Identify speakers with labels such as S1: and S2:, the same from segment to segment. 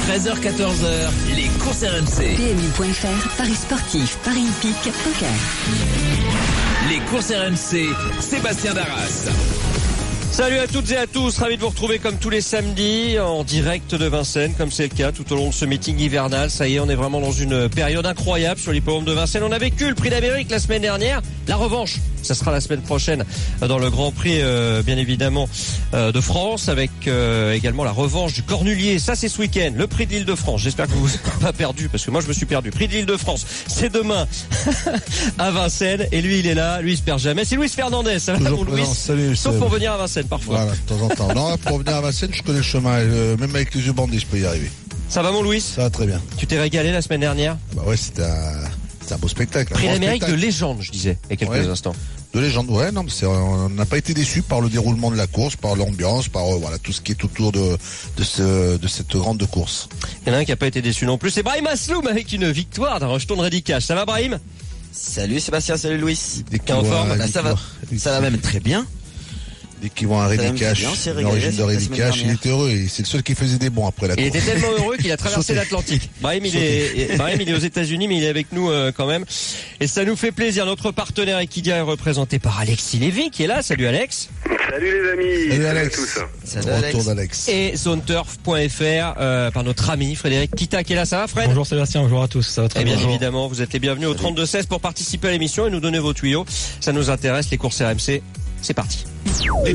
S1: 13h-14h, les courses RMC.
S2: PMU.fr, Paris sportif, Paris hippique, poker.
S1: Les courses RMC, Sébastien Darras.
S3: Salut à toutes et à tous, ravi de vous retrouver comme tous les samedis en direct de Vincennes, comme c'est le cas tout au long de ce meeting hivernal. Ça y est, on est vraiment dans une période incroyable sur l'hippodrome de Vincennes. On a vécu le prix d'Amérique la semaine dernière, la revanche, ça sera la semaine prochaine dans le Grand Prix bien évidemment de France, avec également la revanche du Cornulier. Ça c'est ce week-end, le prix de l'Île-de-France. J'espère que vous n'êtes pas perdu, parce que moi je me suis perdu. Prix de l'Île-de-France, c'est demain à Vincennes, et lui il est là, lui il se perd jamais. C'est Luis Fernandez, ça va pour Luis, sauf pour venir à Vincennes parfois.
S4: Voilà, de temps en temps. Non, pour venir à Vincennes, je connais le chemin, même avec les yeux bandés, je peux y arriver.
S3: Ça va mon Louis?
S4: Ça va très bien.
S3: Tu t'es régalé la semaine dernière?
S4: Bah ouais, c'était un beau spectacle.
S3: Prix d'Amérique de légende, je disais, il y a quelques instants.
S4: De légende, ouais, non, mais on n'a pas été déçus par le déroulement de la course, par l'ambiance, par voilà tout ce qui est autour de cette grande course.
S3: Il y en a un qui n'a pas été déçu non plus, c'est Brahim Asloum avec une victoire d'un rejeton de Ready Cash. Ça va Brahim?
S5: Salut Sébastien, salut Louis.
S3: T'es en forme?
S5: Ça va même très bien.
S4: Dès qu'ils vont à Ready Cash, l'origine de Ready Cash, il était heureux et c'est le seul qui faisait des bons après la course.
S3: Il était tellement heureux qu'il a traversé l'Atlantique. Brahim, il est aux États-Unis, mais il est avec nous quand même. Et ça nous fait plaisir. Notre partenaire Equidia est représenté par Alexis Lévy qui est là. Salut Alex.
S6: Salut les amis.
S4: Salut Alex.
S6: À tous.
S5: Salut
S4: Retour d'Alex.
S3: Et zoneturf.fr par notre ami Frédéric Kita qui est là. Ça va Fred?
S7: Bonjour Sébastien, bonjour à tous. Ça va très bien.
S3: Bien évidemment, vous êtes les bienvenus au 32-16 pour participer à l'émission et nous donner vos tuyaux. Ça nous intéresse, les courses RMC. C'est parti. Et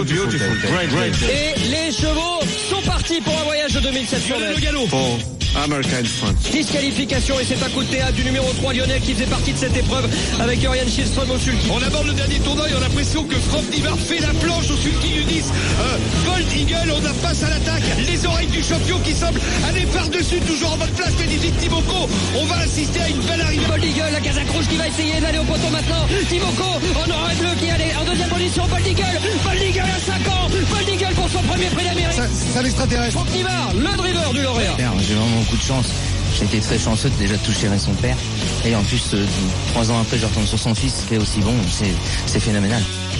S3: les chevaux sont partis pour un voyage de 2700 mètres. Le galop. Disqualification et c'est un coup de théâtre du numéro 3 Lionel qui faisait partie de cette épreuve avec Orion Schilström au sulky.
S8: On aborde le dernier tournoi et on a l'impression que Franck Nivard fait la planche au sulky du 10. Gold Eagle, on a face à l'attaque. Les oreilles du champion qui semble aller par-dessus, toujours en bonne place. Bénédicte Timoko, on va assister à une belle arrivée.
S9: Bold Eagle, la Kazakh rouge qui va essayer d'aller au poteau maintenant. Timoko en or et bleu qui allait en deuxième position. Bold Eagle à 5 ans. Bold Eagle pour son premier prix d'Amérique.
S8: Ça l'extraterrestre.
S9: Franck Nivard, le driver du lauréat.
S5: J'ai vraiment beaucoup de chance. J'ai été très chanceux de déjà toucher son père. Et en plus, 3 ans après, je retourne sur son fils, qui est aussi bon. C'est phénoménal.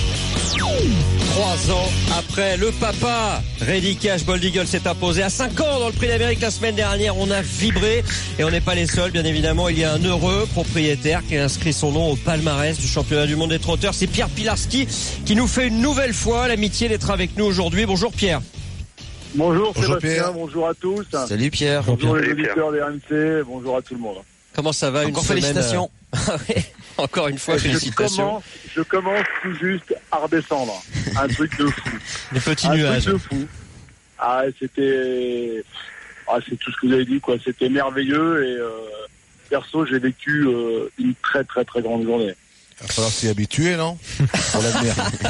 S3: 3 ans après, le papa Ready Cash Bold Eagle s'est imposé à 5 ans dans le prix d'Amérique la semaine dernière. On a vibré et on n'est pas les seuls, bien évidemment. Il y a un heureux propriétaire qui a inscrit son nom au palmarès du championnat du monde des trotteurs. C'est Pierre Pilarski qui nous fait une nouvelle fois l'amitié d'être avec nous aujourd'hui. Bonjour Pierre.
S6: Bonjour Sébastien,
S4: Pierre.
S6: Bonjour à tous.
S5: Salut Pierre.
S6: Bonjour les auditeurs des RMC, bonjour à tout le monde.
S3: Comment ça va?
S5: Encore
S3: une semaine,
S5: félicitations.
S3: Encore une fois, félicitations.
S6: Je commence tout juste à redescendre. Un truc de fou.
S3: Des petits
S6: Un
S3: nuages.
S6: truc de fou. C'est tout ce que vous avez dit, quoi. C'était merveilleux et perso, j'ai vécu une très très très grande journée.
S4: Il va falloir s'y habituer, non? Pour l'avenir.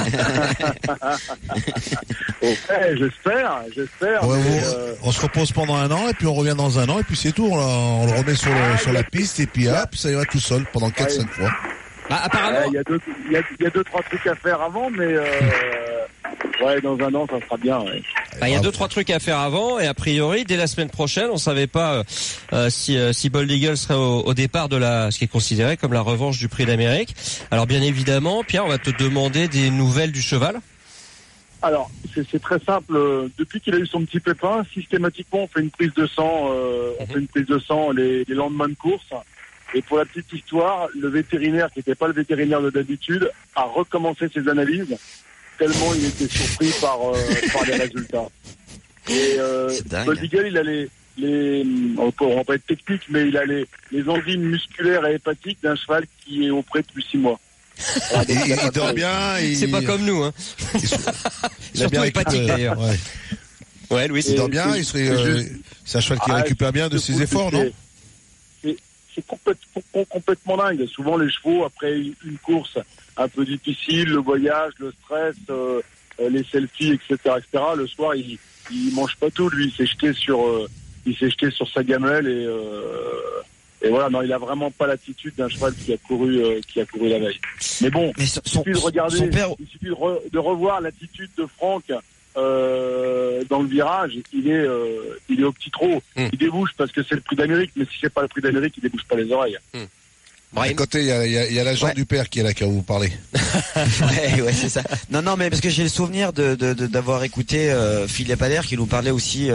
S6: J'espère.
S4: Ouais,
S6: mais,
S4: on se repose pendant 1 an et puis on revient dans 1 an et puis c'est tout. On le remet sur la piste et puis hop, ça ira tout seul pendant 4-5 fois.
S3: Bah, apparemment.
S6: Il y a 2-3 trucs à faire avant, mais dans 1 an, ça sera bien. Ouais.
S3: Il y a 2-3 trucs à faire avant et a priori dès la semaine prochaine on savait pas si Bold Eagle serait au départ de ce qui est considéré comme la revanche du prix d'Amérique. Alors bien évidemment Pierre, on va te demander des nouvelles du cheval.
S6: Alors c'est très simple, depuis qu'il a eu son petit pépin, systématiquement on fait une prise de sang les lendemains de course. Et pour la petite histoire, le vétérinaire qui n'était pas le vétérinaire de d'habitude a recommencé ses analyses tellement il était surpris par les résultats. Et Bold Eagle, il a on va pas être technique, mais il a les enzymes musculaires et hépatiques d'un cheval qui est auprès depuis 6 mois.
S4: Il dort bien.
S3: C'est pas comme nous, hein.
S4: Il a bien
S3: hépatique d'ailleurs. Ouais, Louis.
S4: Il dort bien. C'est un cheval qui récupère bien de ses efforts, non?
S6: C'est complètement dingue. Souvent les chevaux, après une course un peu difficile, le voyage, le stress, les selfies, etc., le soir il mange pas tout. Lui, il s'est jeté sur sa gamelle et voilà. Non, il a vraiment pas l'attitude d'un cheval qui a couru la veille. Mais bon, il suffit de regarder, il suffit de revoir l'attitude de Franck dans le virage. Il est au petit trot. Il débouche parce que c'est le prix d'Amérique, mais si c'est pas le prix d'Amérique, il débouche pas les oreilles.
S4: À côté, il y a l'agent du père qui est là, qui va vous parler.
S5: ouais, c'est ça. Non, mais parce que j'ai le souvenir d'avoir écouté Philippe Allaire qui nous parlait aussi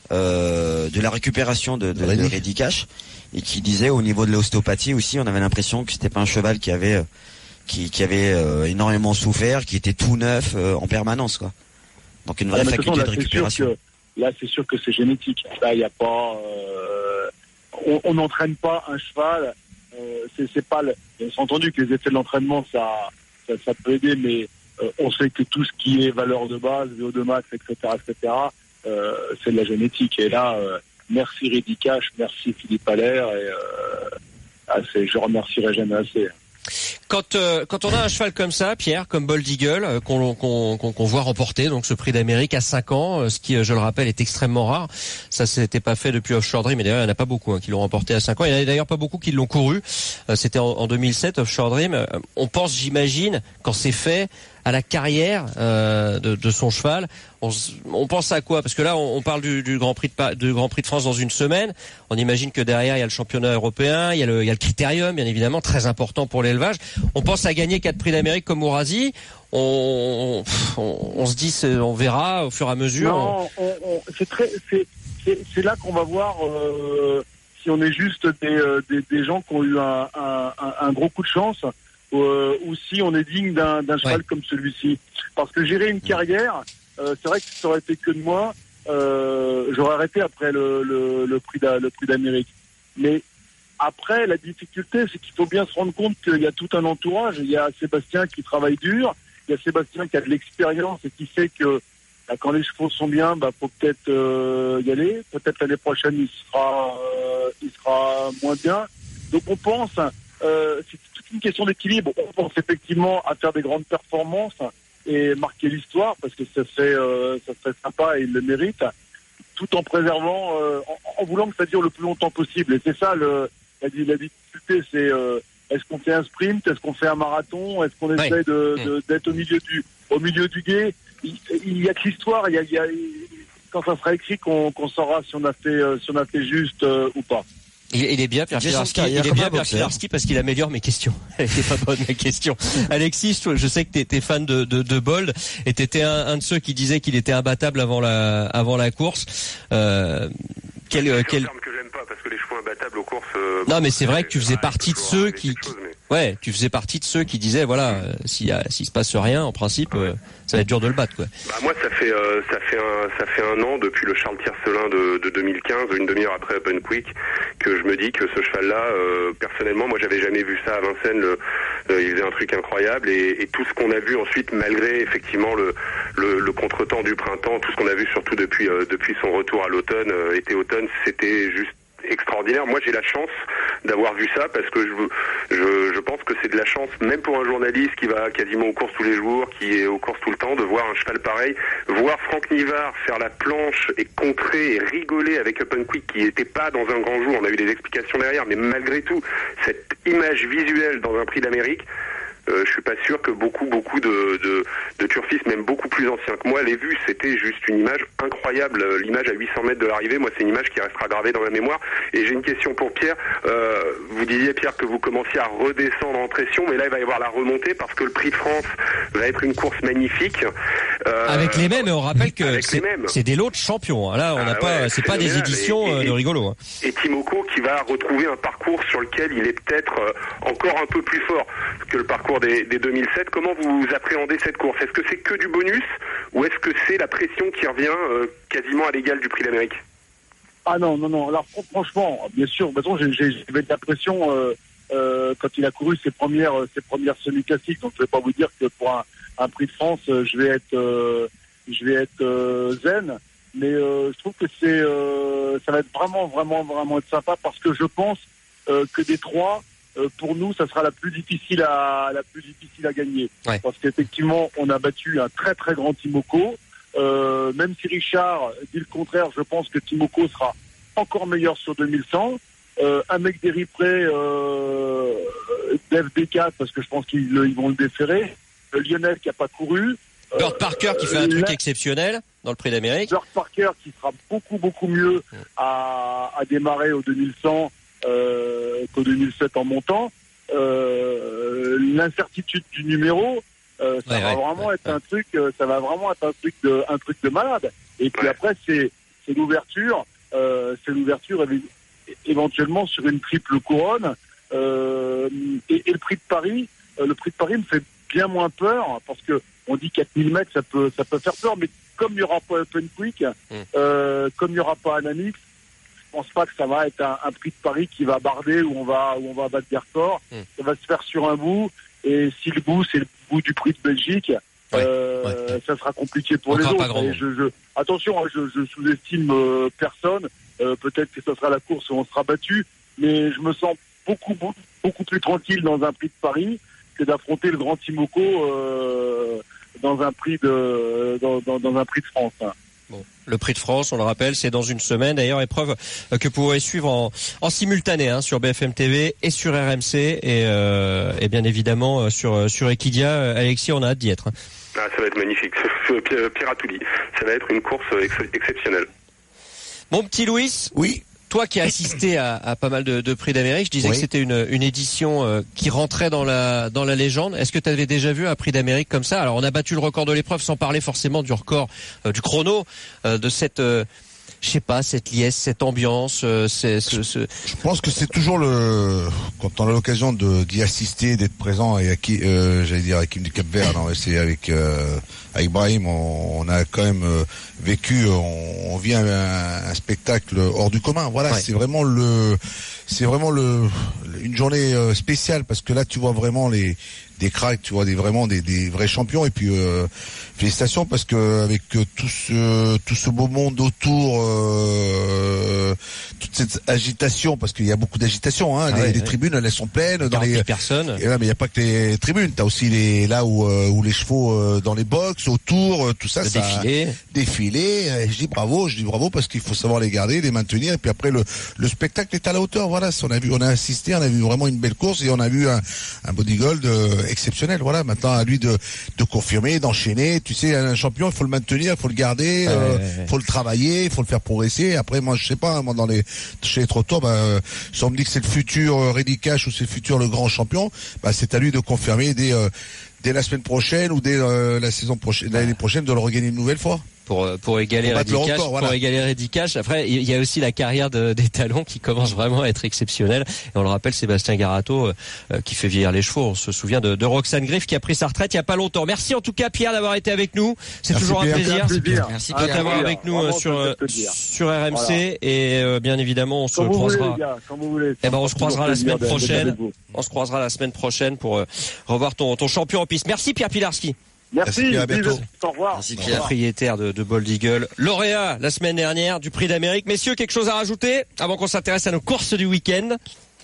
S10: de la récupération de Reddy Cash, et qui disait au niveau de l'ostéopathie aussi, on avait l'impression que c'était pas un cheval qui avait énormément souffert, qui était tout neuf en permanence, quoi. Donc une vraie faculté de récupération.
S6: Là, c'est sûr que c'est génétique. Là, il y a pas, on n'entraîne pas un cheval. C'est pas. Bien entendu que les effets de l'entraînement, ça peut aider, mais on sait que tout ce qui est valeur de base, VO2 max, etc., c'est de la génétique. Et là, merci Reddy Cash, merci Philippe Allaire, et je remercierai jamais assez.
S3: Quand on a un cheval comme ça, Pierre, comme Bold Eagle, qu'on voit remporter donc ce prix d'Amérique à 5 ans, ce qui, je le rappelle, est extrêmement rare. Ça s'était pas fait depuis Offshore Dream, et d'ailleurs il n'y en a pas beaucoup qui l'ont remporté à 5 ans. Il y en a d'ailleurs pas beaucoup qui l'ont couru. C'était en 2007, Offshore Dream. On pense, j'imagine, quand c'est fait, à la carrière de son cheval. On pense à quoi? Parce que là, on parle du Grand Prix de France dans une semaine. On imagine que derrière, il y a le championnat européen, il y a le critérium, bien évidemment, très important pour l'élevage. On pense à gagner 4 prix d'Amérique comme Ourasi. On se dit, on verra au fur et à mesure.
S6: Non, c'est là qu'on va voir si on est juste des gens qui ont eu un gros coup de chance. Ou si on est digne d'un cheval comme celui-ci. Parce que gérer une carrière, c'est vrai que si ça aurait été que de moi, j'aurais arrêté après le prix d'Amérique. Mais après, la difficulté, c'est qu'il faut bien se rendre compte qu'il y a tout un entourage. Il y a Sébastien qui travaille dur, il y a Sébastien qui a de l'expérience et qui sait que quand les chevaux sont bien, faut peut-être y aller. Peut-être l'année prochaine, il sera moins bien. Donc on pense, c'est toute une question d'équilibre. On pense effectivement à faire des grandes performances et marquer l'histoire parce que ça serait sympa et il le mérite, tout en préservant, en voulant que ça dure le plus longtemps possible. Et c'est ça la difficulté, c'est est-ce qu'on fait un sprint, est-ce qu'on fait un marathon, est-ce qu'on essaie d'être au milieu du gué. Il y a que l'histoire, quand ça sera écrit qu'on saura si on a fait juste ou pas.
S3: Il est bien, Pierre Pilarski, parce qu'il améliore mes questions. Elle était pas bonne, mes questions. Alexis, je sais que t'es fan de Bold, et t'étais un de ceux qui disait qu'il était imbattable avant la course.
S11: C'est un terme que j'aime pas, parce que les chevaux imbattables aux courses...
S3: non, mais c'est vrai que tu faisais partie de ceux tu faisais partie de ceux qui disaient, voilà, s'il se passe rien, en principe, ça va être dur de le battre, quoi.
S11: Moi, ça fait un an, depuis le Charles Tiercelin de 2015, une demi-heure après Open Quick, que je me dis que ce cheval-là, personnellement, moi, j'avais jamais vu ça à Vincennes. Il faisait un truc incroyable, et tout ce qu'on a vu ensuite, malgré effectivement le contretemps du printemps, tout ce qu'on a vu surtout depuis son retour à l'automne, été-automne, c'était juste extraordinaire. Moi, j'ai la chance d'avoir vu ça parce que je pense que c'est de la chance, même pour un journaliste qui va quasiment aux courses tous les jours, qui est aux courses tout le temps, de voir un cheval pareil, voir Franck Nivard faire la planche et contrer et rigoler avec Open Quick qui n'était pas dans un grand jour. On a eu des explications derrière, mais malgré tout, cette image visuelle dans un prix d'Amérique, je suis pas sûr que beaucoup de turfistes, même beaucoup plus anciens que moi, l'aient vu. C'était juste une image incroyable. L'image à 800 mètres de l'arrivée, moi, c'est une image qui restera gravée dans ma mémoire. Et j'ai une question pour Pierre. Vous disiez, Pierre, que vous commenciez à redescendre en pression, mais là, il va y avoir la remontée parce que le Prix de France va être une course magnifique.
S3: Avec les mêmes, et on rappelle que c'est des lots de champions. Là, on n'a pas, c'est pas des éditions de rigolo.
S11: Et Timoko qui va retrouver un parcours sur lequel il est peut-être encore un peu plus fort que le parcours des 2007. Comment vous appréhendez cette course? Est-ce que c'est que du bonus ou est-ce que c'est la pression qui revient quasiment à l'égal du Prix d'Amérique?
S6: Ah non. Alors franchement, bien sûr, de toute façon, j'ai de la pression quand il a couru ses premières semi-classiques. Donc je vais pas vous dire que pour un Prix de France, je vais être zen. Mais je trouve que ça va être vraiment être sympa parce que je pense que des trois, pour nous, ça sera la plus difficile à gagner. Ouais. Parce qu'effectivement, on a battu un très très grand Timoko. Même si Richard dit le contraire, je pense que Timoko sera encore meilleur sur 2100. Un mec des Riprey, d'FD4, parce que je pense qu'ils vont le déférer. Lionel qui a pas couru.
S3: Bird Parker qui fait un truc exceptionnel dans le Prix d'Amérique.
S6: Bird Parker qui sera beaucoup mieux à démarrer au 2100 qu'au 2007 en montant. L'incertitude du numéro, ça va vraiment être un truc de malade. Et puis après, c'est c'est l'ouverture éventuellement sur une triple couronne. Et le prix de Paris me fait bien moins peur parce que on dit 4000 mètres, ça peut faire peur, mais comme il n'y aura pas Open Quick, comme il n'y aura pas Anamix, je pense pas que ça va être un prix de Paris qui va barder où on va battre des records. Ça va se faire sur un bout, et si le bout c'est le bout du prix de Belgique, ça sera compliqué pour les autres. Attention, je sous-estime personne. Peut-être que ce sera la course où on sera battu, mais je me sens beaucoup plus tranquille dans un prix de Paris que d'affronter le grand Timoko dans un prix de France.
S3: Bon, le prix de France, on le rappelle, c'est dans une semaine. D'ailleurs, épreuve que vous pourrez suivre en simultané sur BFM TV et sur RMC et bien évidemment sur Equidia. Alexis, on a hâte d'y être.
S11: Ah, ça va être magnifique. Pierre a tout dit. Ça va être une course exceptionnelle.
S3: Mon petit Louis.
S4: Oui.
S3: Toi qui as assisté à pas mal de prix d'Amérique, je disais que c'était une édition qui rentrait dans la légende. Est-ce que tu avais déjà vu un prix d'Amérique comme ça? Alors on a battu le record de l'épreuve sans parler forcément du record du chrono, de cette cette liesse, cette ambiance, Je
S4: pense que c'est toujours quand on a l'occasion d'y assister, d'être présent et avec l'équipe du Cap-Vert, c'est avec Brahim, on a quand même vécu, on vit un spectacle hors du commun. Voilà, c'est vraiment une journée spéciale parce que là tu vois vraiment des cracks, tu vois vraiment des vrais champions, et puis félicitations parce que avec tout ce beau monde autour, toute cette agitation, parce qu'il y a beaucoup d'agitation, les tribunes elles sont pleines dans les
S3: personnes.
S4: Et là, mais il y a pas que les tribunes, t'as aussi là où les chevaux dans les box autour, tout ça, défilé. Je dis bravo parce qu'il faut savoir les garder, les maintenir, et puis après le spectacle est à la hauteur. Voilà, on a assisté, on a vu vraiment une belle course et on a vu un body gold exceptionnel. Voilà, maintenant à lui de confirmer, d'enchaîner. Tu sais, un champion, il faut le maintenir, il faut le garder, faut le travailler, il faut le faire progresser. Après, moi, je sais pas, chez les trotteurs, si on me dit que c'est le futur Reddy Cash ou c'est le futur le grand champion, c'est à lui de confirmer dès la semaine prochaine ou dès la saison prochaine, l'année prochaine, de le regagner une nouvelle fois.
S3: Pour égaler Reddy Cash. Après, il y a aussi la carrière des talons qui commence vraiment à être exceptionnelle. Et on le rappelle, Sébastien Garato, qui fait vieillir les chevaux. On se souvient de Roxane Griff qui a pris sa retraite il y a pas longtemps. Merci en tout cas, Pierre, d'avoir été avec nous. C'est toujours un plaisir.
S10: Merci
S3: de t'avoir avec nous sur RMC. Et bien évidemment, on se croisera. On se croisera la semaine prochaine. On se croisera la semaine prochaine pour revoir ton champion en piste. Merci Pierre Pilarski.
S6: Merci,
S4: à bientôt.
S6: Au revoir.
S3: Merci Pierre. Propriétaire de Bold Eagle, lauréat la semaine dernière du Prix d'Amérique. Messieurs, quelque chose à rajouter avant qu'on s'intéresse à nos courses du week-end?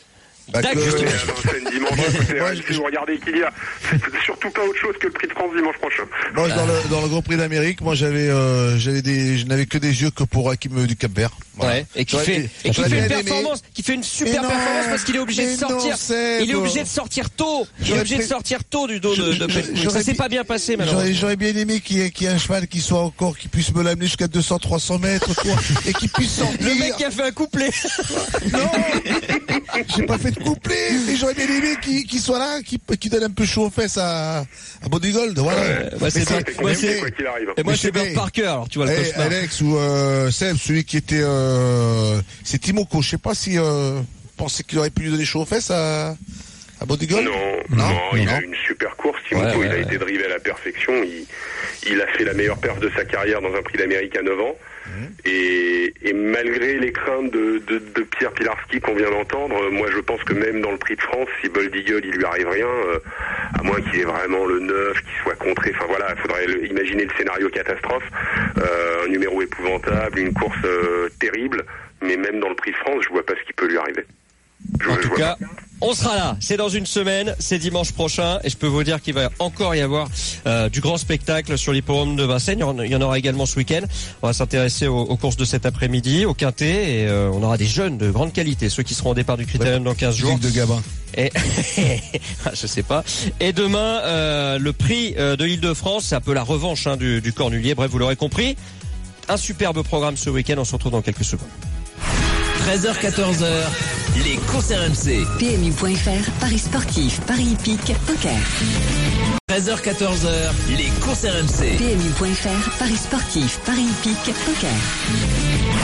S11: Si vous regardez qu'il y a, c'est surtout pas autre chose que le Prix de France dimanche prochain.
S4: Moi, dans le Grand Prix d'Amérique, moi je n'avais que des yeux que pour Hakim du Cap-Vert. Voilà.
S3: Ouais. Et qui fait une super performance parce qu'il est obligé de sortir. Il est obligé de sortir tôt. Du dos de ça s'est pas bien passé malheureusement.
S4: J'aurais bien aimé qu'il y ait un cheval qui puisse me l'amener jusqu'à 200-300 mètres, quoi, et qui puisse sortir.
S3: Le mec qui a fait un couplet.
S4: Non, j'ai pas fait de couplet, mais j'aurais bien aimé qu'il soit là, qui donne un peu chaud aux fesses à Body Gold. Voilà.
S11: C'est quoi qu'il arrive.
S3: Et moi c'est Bert Parker, alors tu vois le cauchemar.
S4: Alex ou Seb, celui qui était c'est Timoko, je sais pas si pensait qu'il aurait pu lui donner chaud aux fesses à Body Gold.
S11: Non, il a une super course. Timoko, il a été drivé à la perfection. Il a fait la meilleure perf de sa carrière dans un Prix d'Amérique à 9 ans. Et malgré les craintes de Pierre Pilarski qu'on vient d'entendre, moi je pense que même dans le Prix de France, si Bold Eagle il lui arrive rien, à moins qu'il ait vraiment le 9, qu'il soit contré, enfin voilà, il faudrait imaginer le scénario catastrophe, un numéro épouvantable, une course terrible, mais même dans le Prix de France, je vois pas ce qui peut lui arriver.
S3: En tout cas, on sera là. C'est dans une semaine, c'est dimanche prochain, et je peux vous dire qu'il va encore y avoir du grand spectacle sur l'hippodrome de Vincennes. Il y en aura également ce week-end. On va s'intéresser aux courses de cet après-midi, au Quintet, et on aura des jeunes de grande qualité, ceux qui seront au départ du Critérium dans 15 jours.
S4: De Gabin.
S3: Et je sais pas. Et demain, le prix de l'Île-de-France, c'est un peu la revanche du Cornulier. Bref, vous l'aurez compris. Un superbe programme ce week-end. On se retrouve dans quelques secondes.
S1: 13h-14h, les courses RMC.
S2: PMU.fr, Paris sportif, Paris hippique, poker.
S1: 13h-14h, les courses RMC.
S2: PMU.fr, Paris sportif, Paris hippique, poker.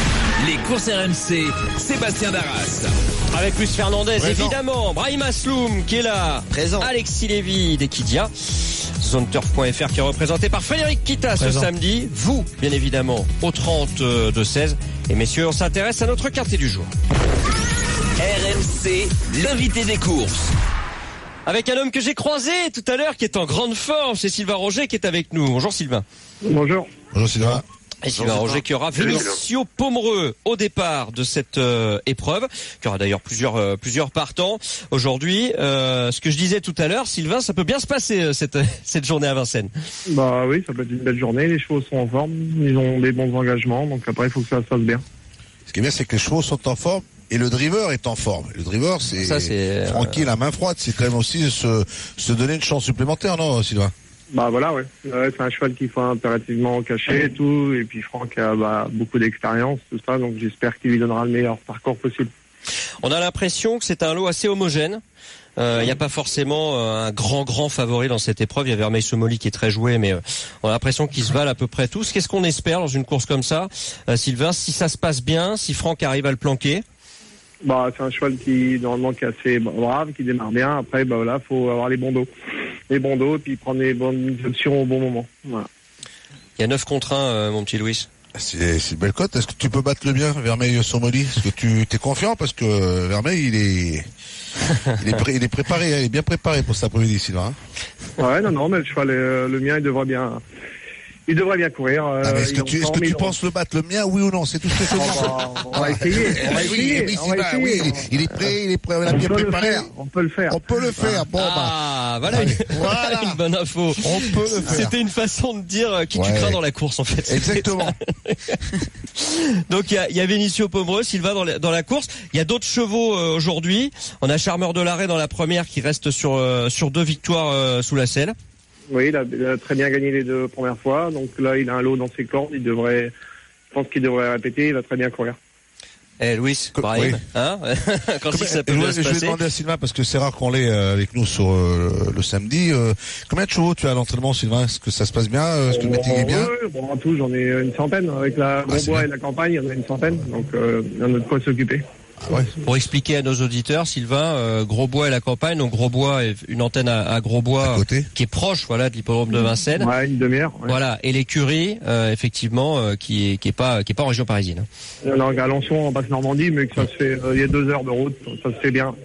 S1: courses RMC, Sébastien Darras.
S3: Avec Luis Fernandez,
S4: Présent.
S3: évidemment. Brahim Asloum qui est là.
S10: Présent.
S3: Alexis Lévy d'Equidia. Zoneturf.fr qui est représenté par Frédéric Kita ce samedi. Vous, bien évidemment, au 32-16. Et messieurs, on s'intéresse à notre quartier du jour.
S1: RMC, l'invité des courses.
S3: Avec un homme que j'ai croisé tout à l'heure qui est en grande forme, c'est Sylvain Roger qui est avec nous. Bonjour Sylvain.
S6: Bonjour.
S4: Bonjour Sylvain.
S3: Et Sylvain Roger qui aura Vinicio Pomereux au départ de cette épreuve, qui aura d'ailleurs plusieurs partants aujourd'hui. Ce que je disais tout à l'heure, Sylvain, ça peut bien se passer cette journée à Vincennes.
S6: Bah oui, ça peut être une belle journée. Les chevaux sont en forme, ils ont des bons engagements, donc après il faut que ça se passe bien.
S4: Ce qui est bien, c'est que les chevaux sont en forme et le driver est en forme. Le driver, c'est tranquille, la main froide. C'est quand même aussi se donner une chance supplémentaire, non, Sylvain?
S6: Bah voilà, ouais. C'est un cheval qu'il faut impérativement cacher et tout. Et puis Franck a beaucoup d'expérience, tout ça, donc j'espère qu'il lui donnera le meilleur parcours possible.
S3: On a l'impression que c'est un lot assez homogène. Il n'y a pas forcément un grand favori dans cette épreuve. Il y a Vermeil Somoli qui est très joué, mais on a l'impression qu'ils se valent à peu près tous. Qu'est-ce qu'on espère dans une course comme ça, Sylvain, si ça se passe bien, si Franck arrive à le planquer?
S6: Bah c'est un cheval qui normalement qui est assez brave, qui démarre bien. Après bah voilà, faut avoir les bons dos, et puis prendre les bonnes options au bon moment. Voilà.
S3: Il y a 9 contre 1, mon petit Louis.
S4: C'est une belle cote. Est-ce que tu peux battre le bien, Vermeil Somoli? Est-ce que tu t'es confiant? Parce que Vermeil, il est préparé, il est bien préparé pour cet après-midi, Sylvain.
S6: Ouais, non, mais le cheval, le mien, il devrait bien courir.
S4: Est-ce que tu penses le battre, le mien, oui ou non? C'est tout ce que je dis.
S6: On va essayer.
S4: Oui, il est prêt, on l'a bien préparé.
S6: On peut le faire.
S4: Bon,
S3: voilà une bonne info.
S4: On peut le faire.
S3: C'était une façon de dire qui tu crains dans la course, en fait.
S4: Exactement.
S3: Donc, il y a Vinicio Pomereux, Sylvain dans la course. Il y a d'autres chevaux aujourd'hui. On a Charmeur de l'Arrêt dans la première qui reste sur 2 victoires sous la selle.
S6: Oui, il a très bien gagné les 2 premières fois. Donc là, il a un lot dans ses cordes. Je pense qu'il devrait répéter. Il va très bien courir.
S3: Louis, Brahim, hein? Quand ça peut bien se passer.
S4: Je vais demander à Sylvain, parce que c'est rare qu'on l'ait avec nous sur le samedi. Combien de chevaux tu as à l'entraînement, Sylvain? Est-ce que ça se passe bien? Est-ce que le meeting est bien?
S6: Oui, en tout, j'en ai une centaine. Avec la Grosbois et la campagne, il y en a une centaine. Donc, il y en a de quoi s'occuper.
S4: Ouais.
S3: Pour expliquer à nos auditeurs, Sylvain, Grosbois et la campagne. Donc Grosbois est une antenne à Grosbois qui est proche, de l'hippodrome de Vincennes.
S6: Ouais, une demi-heure. Ouais.
S3: Voilà, et l'écurie, effectivement, qui est pas en région parisienne.
S6: Non, à Alençon, en Basse-Normandie, mais que ça se fait, il y a 2 heures de route, ça se fait bien.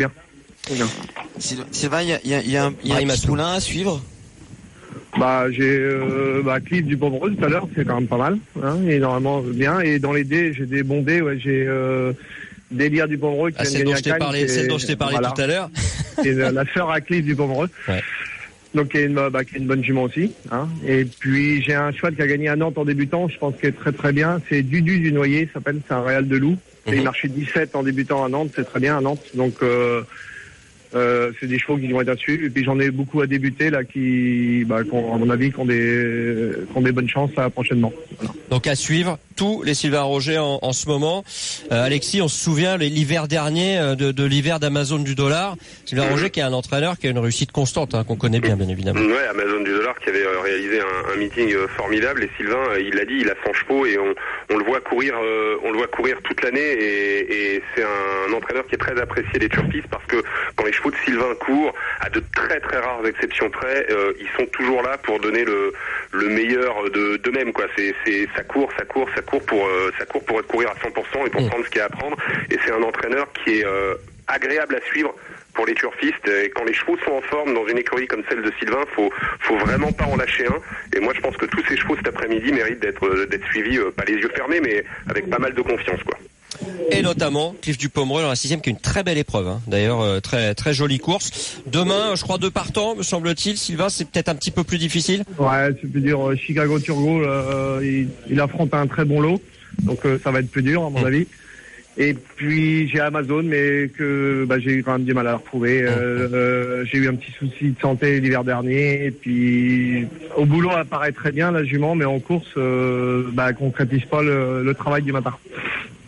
S10: Sylvain, il y a un petit poulain à suivre.
S6: Bah j'ai Cliff du Pomereux tout à l'heure, c'est quand même pas mal, hein, et normalement bien. Et dans les dés, j'ai des bons dés, ouais, j'ai Délire du Pomereux qui
S3: celle dont je t'ai parlé voilà. Tout à l'heure.
S6: C'est la sœur à Cliff du Pomereux. Ouais. Donc qui est une bonne jument aussi, hein. Et puis j'ai un cheval qui a gagné à Nantes en débutant, je pense qu'il est très très bien, c'est Dudu du Noyer, s'appelle, c'est un Réal de Loup. Et il marchait 17 en débutant à Nantes, c'est très bien à Nantes. Donc c'est des chevaux qui vont être à suivre. Et puis j'en ai beaucoup à débuter là qui à mon avis qui ont des bonnes chances là, prochainement. Voilà.
S3: Donc à suivre tous les Sylvain Roger en ce moment. Alexis, on se souvient l'hiver dernier de l'hiver d'Amazon du Dollar. Sylvain Roger qui est un entraîneur qui a une réussite constante, hein, qu'on connaît bien évidemment.
S11: Ouais, Amazon du Dollar qui avait réalisé un meeting formidable, et Sylvain, il l'a dit, il a 100 chevaux et on le voit courir toute l'année, et c'est un entraîneur qui est très apprécié des turfistes, parce que quand les chevaux de Sylvain courent, à de très très rares exceptions près, ils sont toujours là pour donner le meilleur d'eux-mêmes, quoi. Ça court pour courir à 100% et pour prendre ce qu'il y a à prendre, et c'est un entraîneur qui est agréable à suivre pour les turfistes. Et quand les chevaux sont en forme dans une écurie comme celle de Sylvain, faut vraiment pas en lâcher un. Et moi je pense que tous ces chevaux cet après-midi méritent d'être suivis, pas les yeux fermés, mais avec pas mal de confiance, quoi.
S3: Et notamment Cliff du Pomereux dans la 6e, qui est une très belle épreuve, hein. D'ailleurs très très jolie course. Demain, je crois 2 partants, me semble-t-il. Sylvain, c'est peut-être un petit peu plus difficile.
S6: Ouais, c'est plus dur. Chicago Turbo, il affronte un très bon lot, donc ça va être plus dur à mon avis. Et puis j'ai Amazon, mais que j'ai eu quand même du mal à la retrouver. J'ai eu un petit souci de santé l'hiver dernier, et puis au boulot elle paraît très bien la jument, mais en course concrétise pas le travail du matin.
S3: Bon,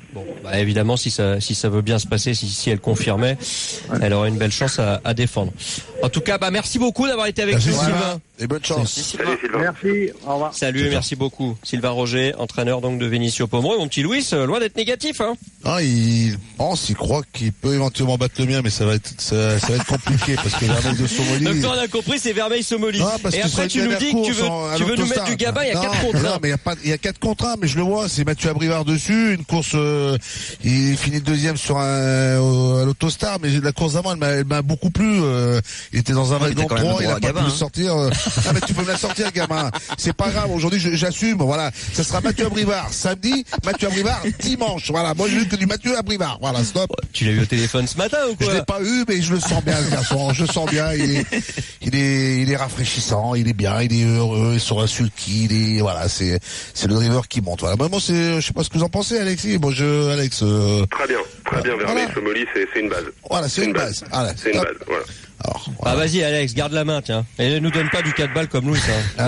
S3: Bah, évidemment, si ça veut bien se passer, si elle confirmait, elle aurait une belle chance à défendre. En tout cas, merci beaucoup d'avoir été avec nous, Sylvain.
S4: Et bonne chance.
S6: Salut, merci, au revoir.
S3: Salut, merci beaucoup. Sylvain Roger, entraîneur donc de Vinicio Pomereux. Mon petit Louis, loin d'être négatif, hein.
S4: Ah, il croit qu'il peut éventuellement battre le mien, mais ça va être compliqué parce que Vermeil de Somoly.
S3: Donc toi, on a compris, c'est Vermeil Somoly. Et après, tu nous dis que tu veux nous mettre du gabarit, il y a 4 contre 1.
S4: Non, mais il y a 4 contre 1, mais je le vois, c'est Mathieu Abrivard dessus, une course, il finit deuxième à l'Autostar, mais la course d'avant, elle m'a beaucoup plu, il était dans un wagon 3, il a pas pu le sortir, ah, mais tu peux me la sortir, gamin. C'est pas grave, aujourd'hui, j'assume, voilà. Ça sera Mathieu Abrivard samedi, Mathieu Abrivard dimanche, voilà. Moi, j'ai vu que du Mathieu Abrivard, voilà, stop.
S3: Tu l'as eu au téléphone ce matin ou quoi?
S4: Je l'ai pas eu, mais je le sens bien, ce garçon. Je sens bien, il est rafraîchissant, il est bien, il est heureux, il sera sulky, voilà, c'est le driver qui monte, voilà. Moi, je sais pas ce que vous en pensez, Alexis. Bon, Alex,
S11: Très bien, Vermeil Somoly, c'est une base.
S4: Voilà, c'est une base. Voilà,
S11: c'est une base, voilà.
S4: Alors, voilà.
S3: Vas-y, Alex, garde la main, tiens. Et ne nous donne pas du 4 balles comme Louis, hein.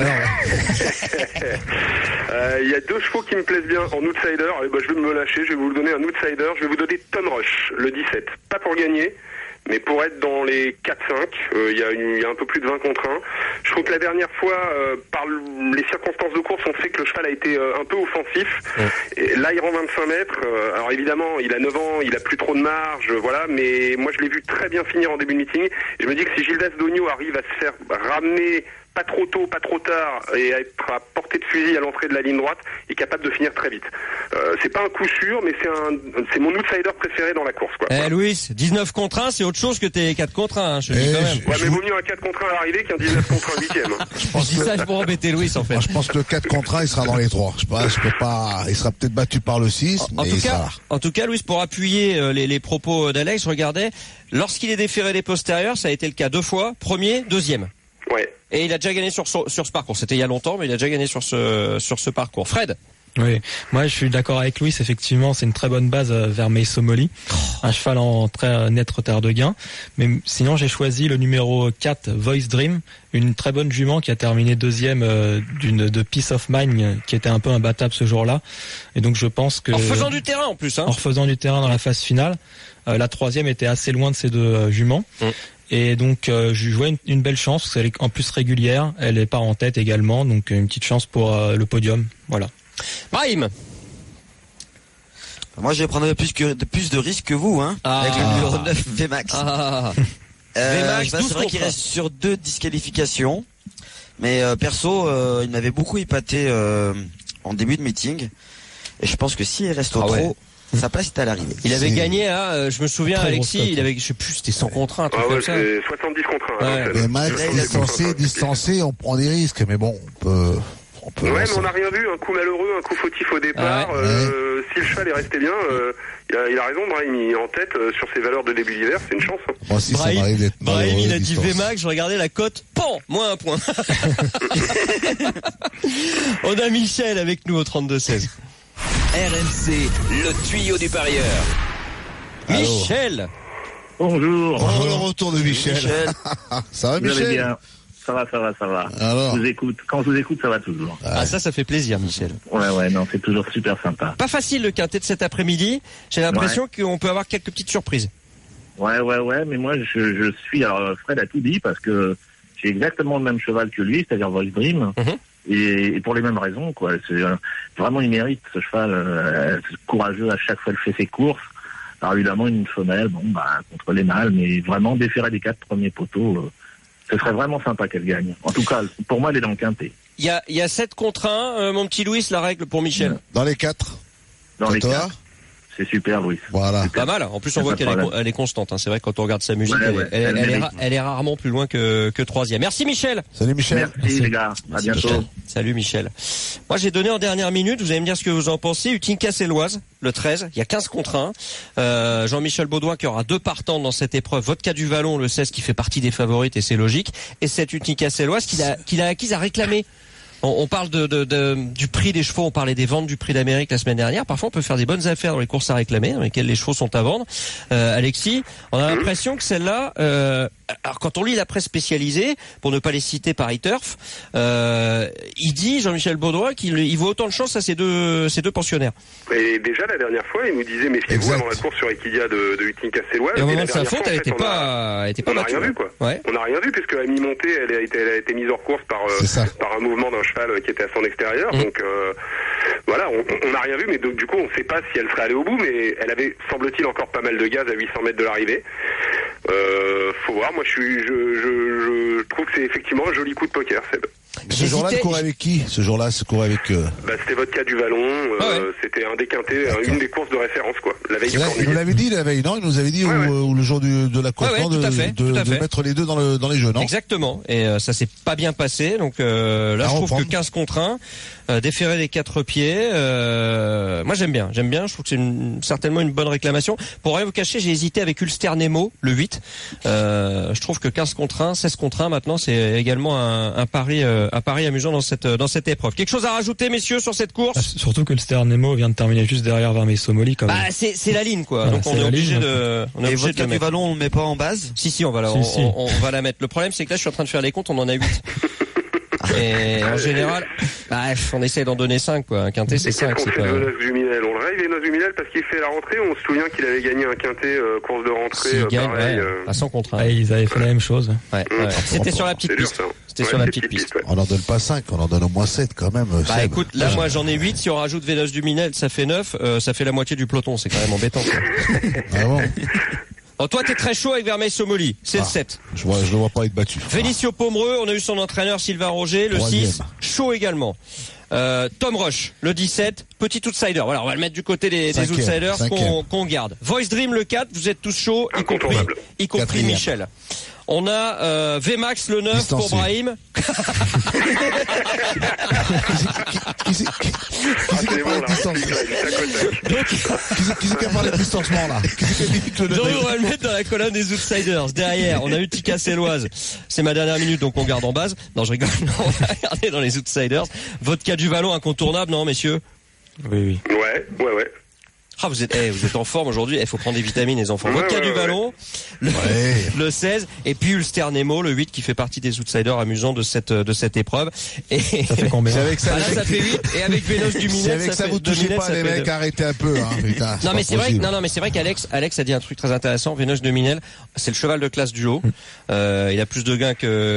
S11: Il y a 2 chevaux qui me plaisent bien en outsider. Je vais me lâcher, je vais vous donner un outsider. Je vais vous donner Tom Rush, le 17. Pas pour gagner, mais pour être dans les 4-5. Il y a un peu plus de 20 contre 1. Je trouve que la dernière fois, par les circonstances de course, on sait que le cheval a été un peu offensif. Et là, il rend 25 mètres. Alors évidemment, il a 9 ans, il a plus trop de marge, voilà. Mais moi, je l'ai vu très bien finir en début de meeting. Et je me dis que si Gildas Dogno arrive à se faire ramener pas trop tôt, pas trop tard, et à être à portée de fusil à l'entrée de la ligne droite, est capable de finir très vite. C'est pas un coup sûr, mais c'est mon outsider préféré dans la course, quoi.
S3: Louis, 19 contre 1, c'est autre chose que tes 4 contre 1, hein, je te dis quand même.
S11: Ouais, mais vaut mieux un 4 contre 1 à l'arrivée qu'un 19 contre 1 huitième.
S3: Je dis ça pour embêter Louis, en fait.
S4: Moi, je pense que le 4 contre 1, il sera dans les 3. Je peux pas, il sera peut-être battu par le 6, mais il sera là.
S3: En tout cas, Louis, pour appuyer les propos d'Alex, regardez, lorsqu'il est déféré des postérieurs, ça a été le cas 2 fois, premier, deuxième.
S11: Ouais.
S3: Et il a déjà gagné sur ce parcours. C'était il y a longtemps, mais il a déjà gagné sur ce parcours. Fred?
S7: Oui, moi je suis d'accord avec Louis, effectivement c'est une très bonne base Vermeil Somoly, un cheval en très net retard de gain, mais sinon j'ai choisi le numéro 4 Voice Dream, une très bonne jument qui a terminé deuxième de Peace of Mind qui était un peu imbattable ce jour-là, et donc je pense que...
S3: En refaisant du terrain en plus, hein.
S7: En refaisant du terrain dans la phase finale, la troisième était assez loin de ces 2 juments. Et donc je lui vois une belle chance parce qu'elle est en plus régulière, elle est pas en tête également, donc une petite chance pour le podium, voilà.
S3: Brahim.
S10: Moi je vais prendre plus de risques que vous, hein, avec le numéro 9 VMAX.
S3: VMAX,
S10: c'est vrai qu'il reste sur 2 disqualifications, mais perso il m'avait beaucoup épaté en début de meeting, et je pense que s'il reste au trot, sa place est à l'arrivée.
S3: Il avait gagné, je me souviens, Alexis, je sais plus, c'était 100 contre 1, un truc comme ça.
S11: C'est 70 contre 1.
S3: Ouais.
S4: Mais Max, distancé, on prend des risques, mais bon, on peut
S11: ouais, mais on n'a rien vu, un coup malheureux, un coup fautif au départ. Si le cheval est resté bien, il a raison, Brahim, il est en tête sur ses valeurs de début d'hiver, c'est une chance.
S4: Moi aussi, ça m'arrive d'être
S3: Brahim, il a dit VMAX, je regardais la cote, moins 1 point. On a Michel avec nous au 32-16.
S1: RMC, le tuyau du parieur.
S3: Michel.
S6: Bonjour.
S4: Oh, le retour de Michel. Ça va, Michel?
S6: Vous allez bien? Ça va.
S4: Alors.
S6: Je vous écoute. Quand je vous écoute, ça va toujours.
S3: Ah, ça fait plaisir, Michel.
S6: Ouais, non, c'est toujours super sympa.
S3: Pas facile le quintet de cet après-midi. J'ai l'impression qu'on peut avoir quelques petites surprises.
S6: Ouais, mais moi, je suis, alors, Fred a tout dit parce que j'ai exactement le même cheval que lui, c'est-à-dire Voice Dream. Et pour les mêmes raisons, quoi. C'est vraiment, il mérite ce cheval, courageux à chaque fois qu'il fait ses courses. Alors évidemment une femelle, contre les mâles, mais vraiment déférer des 4 premiers poteaux, ce serait vraiment sympa qu'elle gagne. En tout cas, pour moi, elle est dans le quintet.
S3: Il y a 7 contre 1, mon petit Louis, la règle pour Michel.
S4: Dans les 4.
S6: Dans les 4. C'est super, Louis.
S4: Voilà.
S3: Pas mal. En plus, on voit qu'elle est constante. Hein. C'est vrai que quand on regarde sa musique, elle est rarement plus loin que 3e. Merci, Michel.
S4: Salut, Michel.
S6: Merci les gars. À bientôt.
S3: Michel. Salut, Michel. Moi, j'ai donné en dernière minute. Vous allez me dire ce que vous en pensez. Utinka-Séloise, le 13. Il y a 15 contre 1. Jean-Michel Baudouin qui aura 2 partants dans cette épreuve. Vodka du Vallon, le 16, qui fait partie des favorites et c'est logique. Et cette Utinka-Séloise qu'il a acquise à réclamer. On parle du prix des chevaux, on parlait des ventes du prix d'Amérique la semaine dernière. Parfois, on peut faire des bonnes affaires dans les courses à réclamer, dans lesquelles les chevaux sont à vendre. Alexis, on a l'impression que celle-là, alors quand on lit la presse spécialisée, pour ne pas les citer par iTurf, il dit Jean-Michel Baudouin qu'il voit autant de chance à ces deux pensionnaires.
S11: Et déjà la dernière fois, il nous disait méfiez-vous avant la course sur Equidia de Huitink-Castellois.
S3: Et au moment de sa faute, elle était pas
S11: on n'a rien vu quoi. Ouais. On n'a rien vu puisque la mi-montée, elle a été mise hors course par un mouvement d'un cheval qui était à son extérieur. Donc voilà, on n'a rien vu, mais donc, du coup on ne sait pas si elle serait allée au bout, mais elle avait, semble-t-il, encore pas mal de gaz à 800 mètres de l'arrivée. Faut voir, moi je trouve que c'est effectivement un joli coup de poker, Seb.
S4: Ce jour-là, tu courais avec qui? Ce jour-là, tu courais avec...
S11: c'était Vodka du Vallon, c'était un déquinté, une des courses de référence, quoi. La veille du Cornulier.
S4: Il nous l'avait dit la veille, non? Il nous avait dit ou le jour de la course, de mettre les deux dans les jeux, non?
S3: Exactement. Et ça s'est pas bien passé, donc là je trouve que 15 contre 1, déférer les 4 pieds, moi j'aime bien, je trouve que c'est certainement une bonne réclamation. Pour rien vous cacher, j'ai hésité avec Ulster Nemo, le 8. Je trouve que 15 contre 1, 16 contre 1 maintenant, c'est également un pari amusant dans cette épreuve. Quelque chose à rajouter, messieurs, sur cette course?
S7: Surtout que Ulster Nemo vient de terminer juste derrière Vermeil Somoli, quand même.
S3: C'est la ligne, quoi. Donc on est obligé de
S10: et Vodka du Vallon, on le met pas en base?
S3: Si, on va la mettre. Le problème, c'est que là, je suis en train de faire les comptes, on en a 8. Et en général, on essaie d'en donner 5, quoi. Un quintet, c'est 5.
S11: Qu'est-ce qu'on fait de Venos du Minel? On le rêve, Venos du Minel, parce qu'il fait la rentrée. On se souvient qu'il avait gagné un quintet, course de rentrée, pareil.
S3: À 100 contre 1.
S7: Ils avaient fait la même chose.
S3: C'était sur la petite piste. C'était sur la petite piste.
S4: On en donne pas 5, on en donne au moins 7 quand même.
S3: Écoute, là, moi, j'en ai 8. Si on rajoute Venos du Minel, ça fait 9. Ça fait la moitié du peloton. C'est quand même embêtant, quoi.
S4: Ah bon?
S3: Oh, toi, t'es très chaud avec Vermeil Somoli. C'est le 7.
S4: Je le vois pas être battu.
S3: Vénicio Pomereux, on a eu son entraîneur Sylvain Roger. Le 6, chaud également. Tom Rush, le 17, petit outsider. Voilà, on va le mettre du côté des outsiders qu'on garde. Voice Dream, le 4, vous êtes tous chauds, y compris Michel. On a Vmax le 9 pour Brahim.
S4: Qui c'est qui a parlé de distance? Qui c'est qui a parlé de distancement là?
S3: Donc on va le mettre dans la colonne des outsiders. Derrière, on a eu Tika Selloise. C'est ma dernière minute, donc on garde en base. Non, je rigole. Non, on va regarder dans les outsiders. Vodka du Vallon incontournable, non, messieurs?
S7: Oui.
S11: Ouais.
S3: Ah, vous êtes en forme aujourd'hui. Il faut prendre des vitamines, les enfants. Vodka du Vallon, le 16, et puis Ulster Nemo, le 8, qui fait partie des outsiders amusants de cette épreuve. Et
S7: ça fait combien?
S3: Ça fait 8. Et avec Vénos du Minel,
S4: si avec ça vous touchez pas, les mecs, arrêtez un peu, hein, putain.
S3: Non, mais c'est vrai qu'Alex a dit un truc très intéressant. Vénos de Minel, c'est le cheval de classe du lot. Il a plus de gains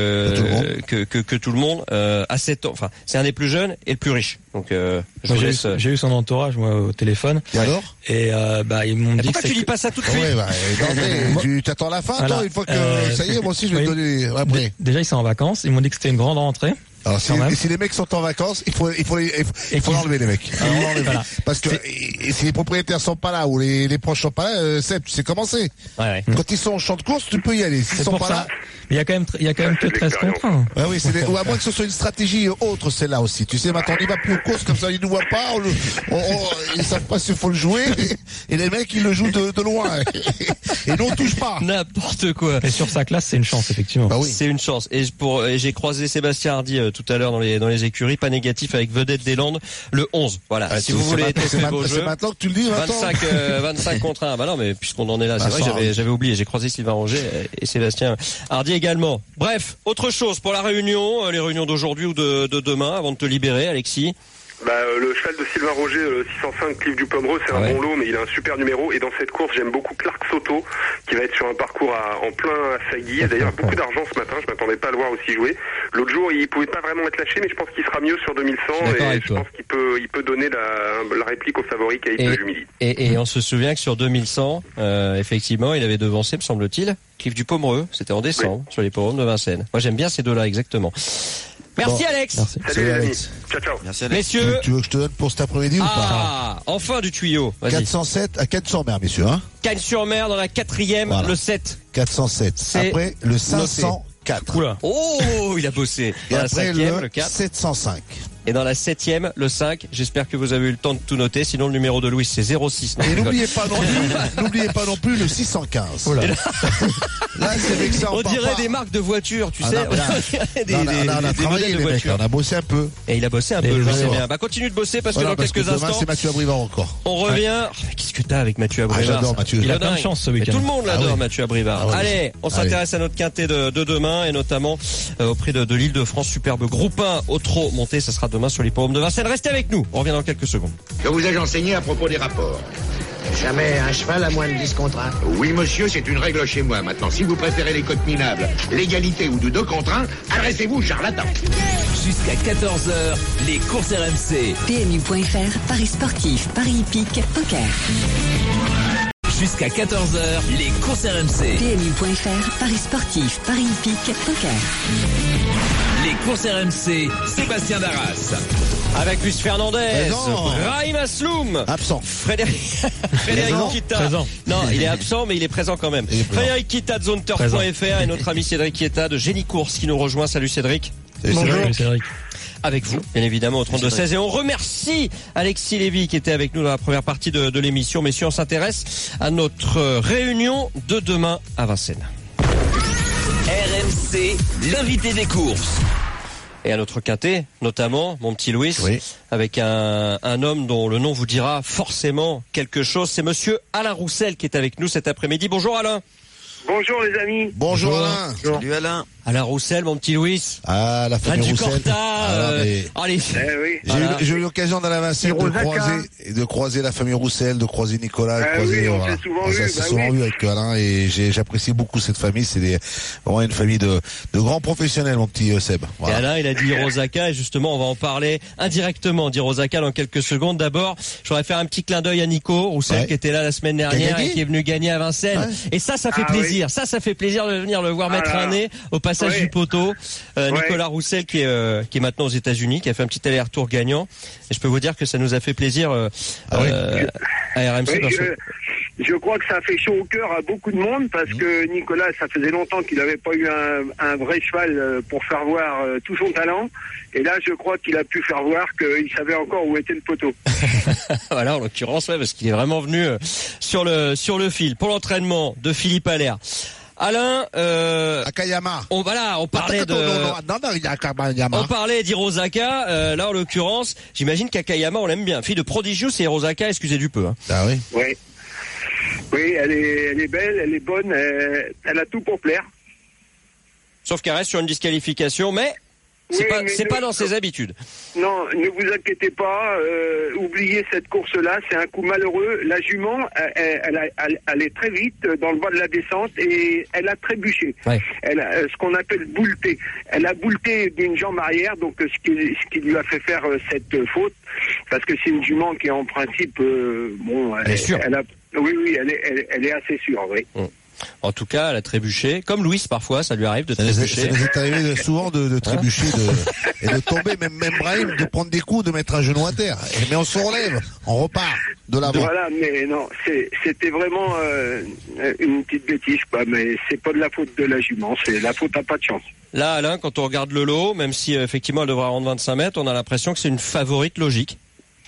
S3: que tout le monde. À 7 ans. Enfin, c'est un des plus jeunes et le plus riche. Donc,
S7: j'ai eu son entourage, moi, au téléphone.
S4: Et alors?
S7: Et ils m'ont dit.
S3: Pourquoi tu lis pas ça tout de suite?
S4: Tu t'attends la fin, toi, une fois que ça y est, moi aussi je vais te donner après.
S7: Déjà ils sont en vacances, ils m'ont dit que c'était une grande rentrée.
S4: Alors si les mecs sont en vacances, il faut enlever les mecs. Voilà. Parce que si les propriétaires sont pas là ou les proches sont pas là, Seb, tu sais comment c'est. Quand ils sont au champ de course, tu peux y aller. S'ils sont pas là.
S7: Il y a quand même que 13 contre 1.
S4: Ou à moins que ce soit une stratégie autre, celle-là aussi. Tu sais, maintenant, il va plus aux courses, comme ça, ils ne voient pas, ils savent pas s'il faut le jouer, et les mecs, ils le jouent de loin. Et nous, on touche pas.
S3: N'importe quoi.
S7: Et sur sa classe, c'est une chance, effectivement.
S4: Bah oui.
S3: C'est une chance. Et j'ai croisé Sébastien Hardy tout à l'heure dans les écuries, pas négatif avec Vedette des Landes, le 11 Voilà. Si vous voulez tester vos jeux.
S4: C'est maintenant que tu le dis,
S3: 25 contre 1. Bah non, mais puisqu'on en est là, c'est vrai, j'avais oublié. J'ai croisé Sylvain Roger et Sébastien Hardy également. Bref, autre chose pour la réunion, les réunions d'aujourd'hui ou de demain, avant de te libérer, Alexis.
S11: Le cheval de Sylvain Roger, 605 Cliff du Pomereux, c'est un bon lot, mais il a un super numéro. Et dans cette course, j'aime beaucoup Clark Soto, qui va être sur un parcours en plein Assagui. D'ailleurs, beaucoup d'argent ce matin, je m'attendais pas à le voir aussi jouer. L'autre jour, il pouvait pas vraiment être lâché, mais je pense qu'il sera mieux sur 2100. Et je pense qu'il peut donner la réplique au favori Caïs Jumili.
S3: Et on se souvient que sur 2100, effectivement, il avait devancé, me semble-t-il, Cliff du Pomereux. C'était en décembre, sur les hippodromes de Vincennes. Moi, j'aime bien ces deux-là, exactement. Merci Alex.
S11: Merci. Salut Alex. Ciao.
S10: Merci Alex.
S3: Messieurs.
S4: Tu veux que je te donne pour cet après-midi ou pas?
S3: Enfin du tuyau. Vas-y.
S4: 407 à Cannes-sur-Mer, messieurs, hein.
S3: Cannes-sur-Mer dans la 4e, le 7.
S4: 407. Après, le 504.
S3: Oula. Oh, il a bossé.
S4: Et
S3: dans
S4: après,
S3: la 5e,
S4: le
S3: 4.
S4: 705.
S3: Et dans la 7e, le 5. J'espère que vous avez eu le temps de tout noter. Sinon, le numéro de Louis, c'est 06.
S4: Et n'oubliez pas non plus le 615. Là, c'est avec ça.
S3: On dirait des marques de voitures, tu sais.
S4: On a travaillé, les mecs. On a bossé un peu.
S3: Et il a bossé un peu, je sais bien. Bah, continue de bosser parce que dans quelques instants.
S4: Demain, c'est Mathieu Abrivard encore.
S3: On revient. Mais qu'est-ce que t'as avec Mathieu Abrivard?
S4: J'adore Mathieu.
S7: Il a plein de chance ce week-end.
S3: Tout le monde l'adore, Mathieu Abrivard. Allez, on s'intéresse à notre quintet de demain et notamment au prix de l'Île-de-France. Superbe groupe 1 au trot monté. Ça sera demain sur l'hippodrome de Vincennes. Restez avec nous. On revient dans quelques secondes.
S12: Que vous ai-je enseigné à propos des rapports?
S13: Jamais un cheval à moins de 10 contre 1.
S12: Oui, monsieur, c'est une règle chez moi. Maintenant, si vous préférez les cotes minables, l'égalité ou de 2 contre 1, adressez-vous, charlatan.
S1: Jusqu'à 14h, les courses RMC.
S2: PMU.fr, paris sportif, paris hippique, poker.
S1: Jusqu'à 14h, les courses RMC.
S2: PMU.fr, paris sportif, paris hippique, poker.
S1: Les courses RMC, Sébastien Darras.
S3: Avec Luis Fernandez, Raïm Asloum,
S4: absent.
S3: Frédéric Kita.
S7: Présent.
S3: Non, il est absent, mais il est présent quand même. Frédéric Kita de ZoneTurf.fr et notre ami Cédric Kita de Génie Course qui nous rejoint. Salut Cédric.
S7: Bonjour Cédric.
S3: Avec vous, bien évidemment, au 32-16. Et on remercie Alexis Lévy qui était avec nous dans la première partie de l'émission. Messieurs, on s'intéresse à notre réunion de demain à Vincennes.
S1: RMC, l'invité des courses.
S3: Et à notre quintet, notamment, mon petit Louis, avec un homme dont le nom vous dira forcément quelque chose. C'est monsieur Alain Roussel qui est avec nous cet après-midi. Bonjour Alain.
S14: Bonjour les amis.
S4: Bonjour Alain.
S10: Salut Alain.
S3: Alain Roussel, mon petit Louis.
S4: Ah, la famille Roussel.
S3: Allez.
S4: J'ai eu l'occasion d'aller à Vincennes de croiser la famille Roussel, de croiser Nicolas.
S14: On s'est
S4: souvent vu avec Alain et j'apprécie beaucoup cette famille. C'est vraiment une famille de grands professionnels, mon petit Seb.
S3: Voilà. Et Alain, il a dit Hirosaka et justement, on va en parler indirectement d'Hirosaka dans quelques secondes. D'abord, je voudrais faire un petit clin d'œil à Nico Roussel qui était là la semaine dernière et qui est venu gagner à Vincennes. Et ça fait plaisir. Ça fait plaisir de venir le voir mettre un nez au passage du poteau. Nicolas Roussel qui est maintenant aux États-Unis, qui a fait un petit aller-retour gagnant. Et je peux vous dire que ça nous a fait plaisir à RMC.
S14: Je crois que ça a fait chaud au cœur à beaucoup de monde parce que Nicolas, ça faisait longtemps qu'il n'avait pas eu un vrai cheval pour faire voir tout son talent. Et là, je crois qu'il a pu faire voir qu'il savait encore où était le poteau.
S3: Voilà, en l'occurrence, parce qu'il est vraiment venu sur le fil. Pour l'entraînement de Philippe Allaire. Alain,
S4: Akayama.
S3: On parlait on parlait d'Hirosaka. Là, en l'occurrence, j'imagine qu'Akayama, on l'aime bien. Fille de Prodigious et Hirosaka, excusez du peu. Hein.
S4: Ah oui.
S14: Oui, elle est belle, elle est bonne, elle a tout pour plaire.
S3: Sauf qu'elle reste sur une disqualification, mais c'est pas dans ses habitudes.
S14: Non, ne vous inquiétez pas, oubliez cette course-là, c'est un coup malheureux. La jument, elle est très vite dans le bas de la descente et elle a trébuché. Ouais. Elle a ce qu'on appelle boulté. Elle a boulté d'une jambe arrière, donc ce qui lui a fait faire cette faute, parce que c'est une jument qui est en principe, elle est sûre. Elle est assez sûre, oui.
S3: En tout cas, elle a trébuché. Comme Louis, parfois, ça lui arrive de trébucher.
S4: Ça nous est arrivé souvent de trébucher et de tomber, même Brahim, de prendre des coups, de mettre un genou à terre. Mais on se relève, on repart de l'avant.
S14: Voilà, mais non, c'était vraiment une petite bêtise, quoi. Mais c'est pas de la faute de la jument, c'est la faute à pas de chance.
S3: Là, Alain, quand on regarde le lot, même si effectivement elle devra rendre 25 mètres, on a l'impression que c'est une favorite logique.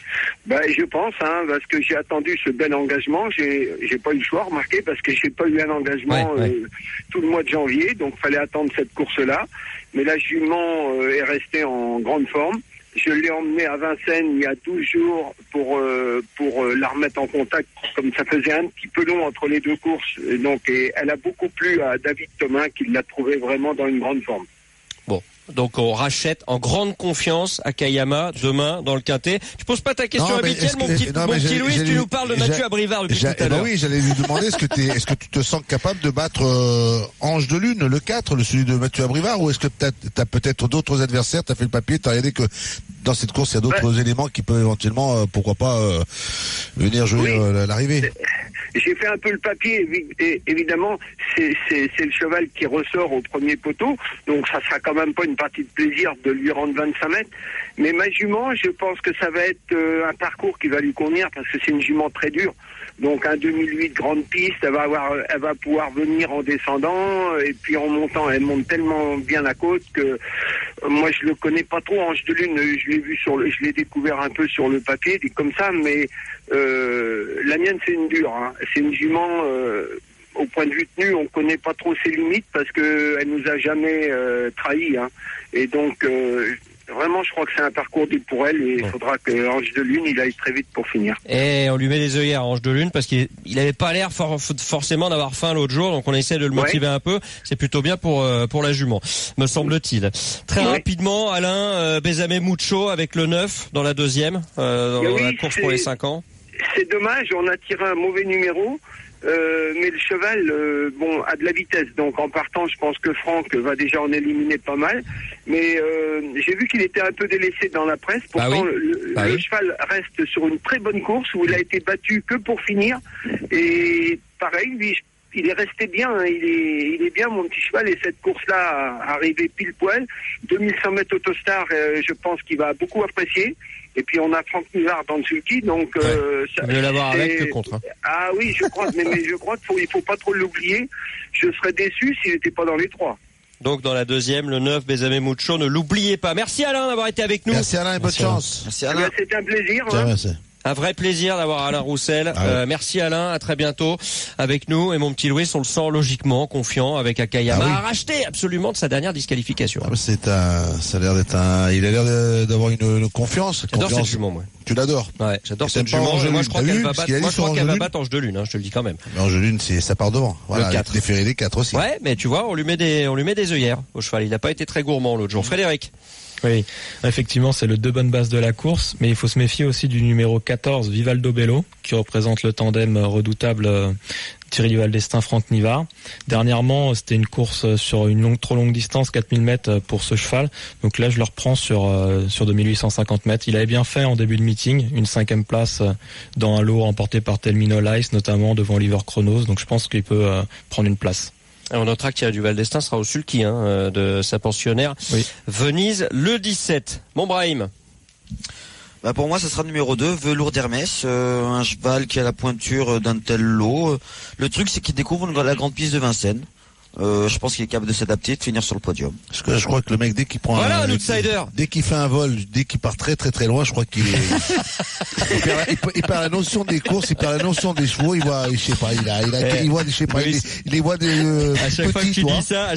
S14: Je pense, parce que j'ai attendu ce bel engagement. J'ai pas eu le choix, remarquez, parce que j'ai pas eu un engagement tout le mois de janvier, donc fallait attendre cette course-là. Mais la jument est restée en grande forme. Je l'ai emmenée à Vincennes il y a 12 jours pour la remettre en contact, comme ça faisait un petit peu long entre les deux courses. Et elle a beaucoup plu à David Thomas, qui l'a trouvé vraiment dans une grande forme.
S3: Bon. Donc on rachète en grande confiance Akayama demain dans le quintet. Je pose pas ta question habituelle, mon petit Louis, tu nous parles de Mathieu Abrivard depuis tout à l'heure.
S4: Oui, j'allais lui demander est-ce que tu te sens capable de battre Ange de Lune, le 4, celui de Mathieu Abrivard, ou est-ce que t'as peut-être d'autres adversaires, t'as fait le papier, t'as regardé que dans cette course il y a d'autres éléments qui peuvent éventuellement, pourquoi pas, venir jouer l'arrivée.
S14: J'ai fait un peu le papier, évidemment, c'est le cheval qui ressort au premier poteau, donc ça sera quand même pas une partie de plaisir de lui rendre 25 mètres, mais ma jument, je pense que ça va être un parcours qui va lui convenir, parce que c'est une jument très dure, donc un 2008 grande piste, elle va pouvoir venir en descendant, et puis en montant, elle monte tellement bien la côte que Moi, je le connais pas trop, Ange de Lune. Je l'ai découvert un peu sur le papier, comme ça, mais la mienne, c'est une dure. Hein. C'est une jument. Au point de vue tenue, on connaît pas trop ses limites parce que elle nous a jamais trahis. Hein. Et donc, vraiment, je crois que c'est un parcours dur pour elle et il faudra que Ange de Lune, il aille très vite pour finir.
S3: Et on lui met des œillères à Ange de Lune parce qu'il avait pas l'air forcément d'avoir faim l'autre jour, donc on essaie de le motiver un peu. C'est plutôt bien pour la jument, me semble-t-il. Très rapidement, Alain, Besame Mucho avec le 9 dans la deuxième, dans la course pour les 5 ans.
S14: C'est dommage, on a tiré un mauvais numéro. Mais le cheval, a de la vitesse. Donc en partant, je pense que Franck va déjà en éliminer pas mal. Mais j'ai vu qu'il était un peu délaissé dans la presse. Pourtant, le cheval reste sur une très bonne course où il a été battu que pour finir. Et pareil, lui, il est resté bien. Hein. Il est bien, mon petit cheval. Et cette course-là, arrivée pile poil, 2100 mètres Autostar, je pense qu'il va beaucoup apprécier. Et puis on a Franck Nivard dans le sulky, donc
S3: ça mieux l'avoir avec que contre. Hein.
S14: Ah oui, je crois, mais je crois qu'il faut pas trop l'oublier. Je serais déçu s'il n'était pas dans les 3.
S3: Donc dans la deuxième, le 9, Besame Mucho, ne l'oubliez pas. Merci Alain d'avoir été avec nous.
S4: Merci Alain et bonne chance.
S14: Merci Alain. C'était un plaisir.
S4: Merci.
S3: Un vrai plaisir d'avoir Alain Roussel. Merci Alain, à très bientôt avec nous. Et mon petit Louis, on le sent logiquement confiant avec Akayama. A racheté absolument de sa dernière disqualification.
S4: Ça a l'air d'être il a l'air d'avoir une confiance.
S3: J'adore cette jument, moi.
S4: Tu l'adores?
S3: Ouais, j'adore cette jument. Moi, je crois qu'elle va battre Ange de Lune, hein, je te le dis quand même.
S4: Mais Ange de Lune, ça part devant. Voilà,
S3: le 4.
S4: Déféré des 4 aussi.
S3: Ouais, mais tu vois, on lui met des œillères au cheval. Il n'a pas été très gourmand l'autre jour. Frédéric.
S7: Oui, effectivement, c'est le 2 bonnes bases de la course, mais il faut se méfier aussi du numéro 14, Vivaldo Bello, qui représente le tandem redoutable Thierry Duval-Destin, Franck Nivard. Dernièrement, c'était une course sur une trop longue distance, 4000 mètres pour ce cheval. Donc là, je le reprends sur 2850 mètres. Il avait bien fait en début de meeting, une 5e place dans un lot remporté par Telmino Lice, notamment devant Oliver Chronos. Donc je pense qu'il peut prendre une place.
S3: On notera que Thierry Duval-Destin sera au sulky de sa pensionnaire Venise le 17. Mon Brahim.
S10: Pour moi, ça sera numéro 2, Velours d'Hermès, un cheval qui a la pointure d'un tel lot. Le truc, c'est qu'il découvre la grande piste de Vincennes. Je pense qu'il est capable de s'adapter, de finir sur le podium.
S4: Parce que je crois que le mec, dès qu'il prend
S3: un outsider,
S4: dès qu'il fait un vol, dès qu'il part très très très loin, je crois qu'il il perd la notion des courses, il perd la notion des chevaux, il voit, je sais pas, il voit, je sais pas, il les voit des
S3: à chaque fois que tu dis ça,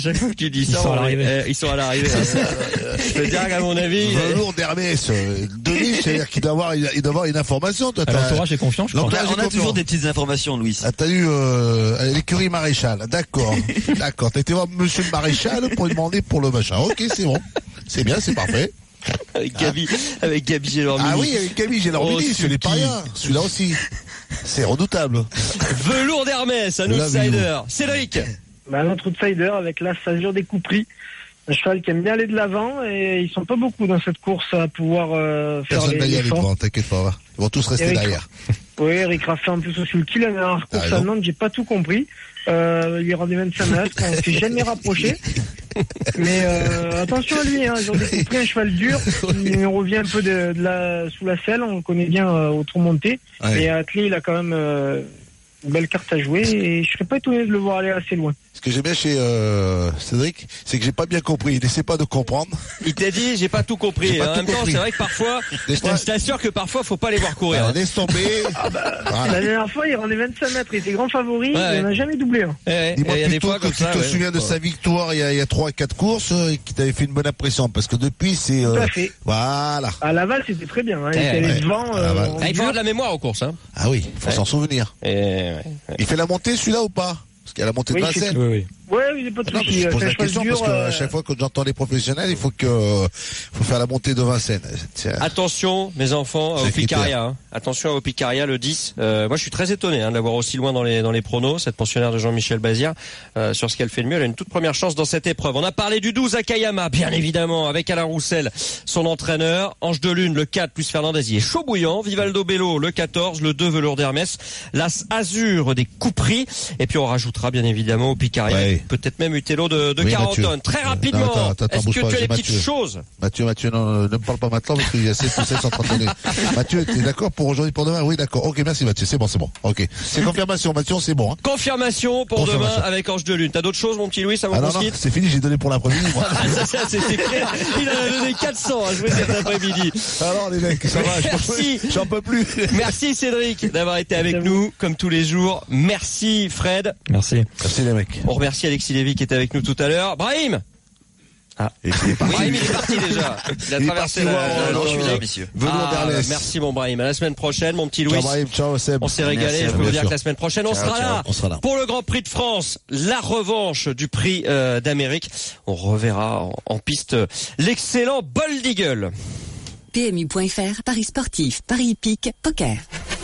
S3: ils sont à l'arrivée. Je peux dire qu'à mon avis,
S4: Velours d'Hermès, Denis, c'est-à-dire qu'il doit avoir une information, toi.
S7: L'entourage est confiant, je crois.
S10: On a toujours des petites informations, Louis.
S4: Ah, t'as eu l'écurie Maréchal, d'accord. D'accord, t'as été voir Monsieur le Maréchal pour lui demander pour le machin. Ok, c'est bon. C'est bien, c'est parfait.
S3: Avec Gabi Gélormini.
S4: Ah oui, avec Gabi Gélormini, ce n'est pas rien. Celui-là aussi. C'est redoutable.
S3: Velours d'Hermès, un outsider. Cédric.
S15: Un autre outsider avec l'As Azur des Coupris. Un cheval qui aime bien aller de l'avant et ils sont pas beaucoup dans cette course à pouvoir faire les efforts. Personne va y aller devant,
S4: t'inquiète pas. Ils vont tous rester derrière.
S15: Oui, Eric Raffin en plus au sulky. La dernière course à Nantes, j'ai pas tout compris. Il lui rendait 25 mètres, on s'est jamais rapproché. Mais attention à lui, ils ont découpé un cheval dur. Il revient un peu sous la selle, on le connaît bien au trou monté. Et attelé, il a quand même une belle carte à jouer et je serais pas étonné de le voir aller assez loin.
S4: Ce que j'aime bien chez Cédric, c'est que j'ai pas bien compris. Il essaie pas de comprendre.
S3: Il t'a dit, j'ai pas tout compris. En même temps, c'est vrai que parfois, je t'assure que parfois, faut pas les voir courir.
S4: Laisse tomber.
S15: La dernière fois, il rendait 25 mètres. Il était grand favori. Il n'a jamais doublé.
S4: Dis-moi plutôt que tu te souviens de sa victoire il y a 3-4 courses qui t'avait fait une bonne impression. Parce que depuis, c'est...
S15: Tout à fait.
S4: Voilà.
S15: À Laval, c'était très bien. Il était allé devant.
S3: Il faut avoir de la mémoire aux courses.
S4: Ah oui, il faut s'en souvenir. Il fait la montée, celui-là, ou pas? Parce qu'il y a la montée de Vincennes.
S15: Oui, il n'est pas de souci.
S4: Je pose la question parce qu'à chaque fois que j'entends les professionnels, il faut faire la montée de Vincennes.
S3: Attention, mes enfants, au Picaria. Attention au Picaria, le 10. Moi, je suis très étonné de l'avoir aussi loin dans les pronos, cette pensionnaire de Jean-Michel Bazir, sur ce qu'elle fait de mieux. Elle a une toute première chance dans cette épreuve. On a parlé du 12 Akayama, bien évidemment, avec Alain Roussel, son entraîneur. Ange de Lune, le 4, plus Fernandez, il est chaud bouillant. Vivaldo Bello, le 14, le 2, Velours d'Hermès. L'As Azur des Coupris. Et puis, on rajoutera, bien évidemment, au Picaria. peut-être même Utello de Carenton. Très rapidement, est-ce que tu as des petites choses?
S4: Mathieu, non, ne me parle pas maintenant parce qu'il y a 7 ou 7 en train de donner. Mathieu, t'es d'accord pour aujourd'hui, pour demain? Oui, d'accord. Ok, merci Mathieu, c'est bon. Ok. C'est confirmation, Mathieu, c'est bon. Hein.
S3: Confirmation pour demain avec Ange de Lune. T'as d'autres choses, mon petit Louis, avant qu'on se quitte?
S4: C'est fini, j'ai donné pour l'après-midi, moi.
S3: C'était clair. Il en a donné 400 à jouer cet après-midi.
S4: Alors, les mecs, ça va,
S3: merci.
S4: J'en peux plus.
S3: Merci Cédric d'avoir été avec nous, comme tous les jours. Merci Fred.
S7: Merci
S4: les mecs.
S3: On remercie Alexis Lévy qui était avec nous tout à l'heure. Brahim. Brahim, il est parti déjà. Il a traversé la
S10: messieurs.
S3: Merci mon Brahim. À la semaine prochaine, mon petit Louis.
S4: Ciao Brahim, ciao Seb.
S3: On s'est régalé. Je peux vous dire que la semaine prochaine, on sera là pour le Grand Prix de France, la revanche du Prix d'Amérique. On reverra en piste l'excellent Bold Eagle.
S2: PMU.fr, Paris sportif, Paris hippique, poker.